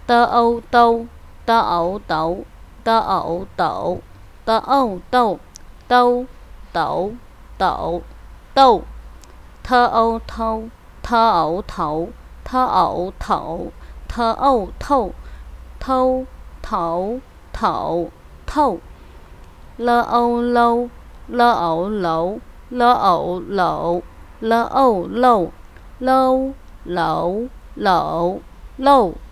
tơ âu tâu, tơ ẩu tẩu, tơ ẩu tẩu, tơ âu tâu, tâu tẩu tẩu tâu, thơ âu thâu, thơ ẩu thẩu, thơ ẩu thẩu, thơ âu thâu, thâu thẩu thẩu thâu, lơ âu lâu, lơ ẩu lẩu, lơ ẩu lẩu, lơ âu lâu, lâu lẩu lẩu lâu.